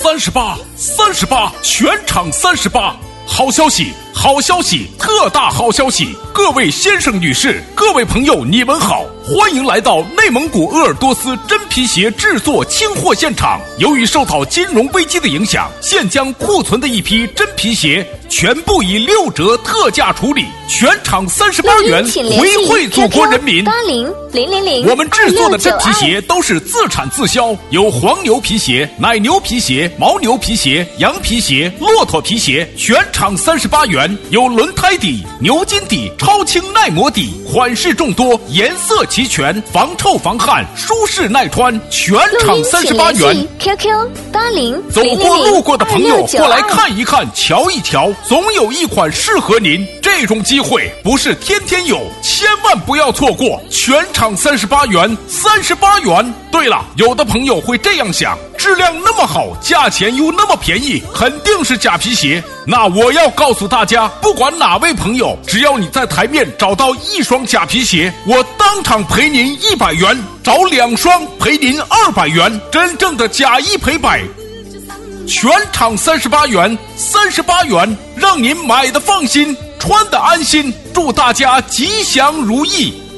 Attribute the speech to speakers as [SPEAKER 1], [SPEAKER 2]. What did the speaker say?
[SPEAKER 1] 38，全场38！好消息，好消息，特大好消息！各位先生女士，各位朋友，你们好，欢迎来到内蒙古鄂尔多斯真皮鞋制作清货现场。由于受到金融危机的影响，现将库存的一批真皮鞋全部以6折特价处理，全场38元，回馈祖国人民。
[SPEAKER 2] 800000，
[SPEAKER 1] 我们制作的真皮鞋都是自产自销，有黄牛皮鞋、奶牛皮鞋、牦牛皮鞋、羊皮鞋、骆驼皮鞋，全场38元，有轮胎底、牛筋底、超轻耐磨底，款式众多，颜色齐全，防臭防汗，舒适耐穿，全场38元。
[SPEAKER 2] QQ 80，
[SPEAKER 1] 走过路过的朋友过来看一看，瞧一瞧，总有一款适合您。这种机会不是天天有，千万不要错过，全场38元，38元。对了，有的朋友会这样想，质量那么好，价钱又那么便宜，肯定是假皮鞋。那我要告诉大家，不管哪位朋友，只要你在台面找到1双假皮鞋，我当场赔您100元，找2双赔您200元，真正的假一赔百。全场38元，38元，让您买的放心，穿的安心。祝大家吉祥如意。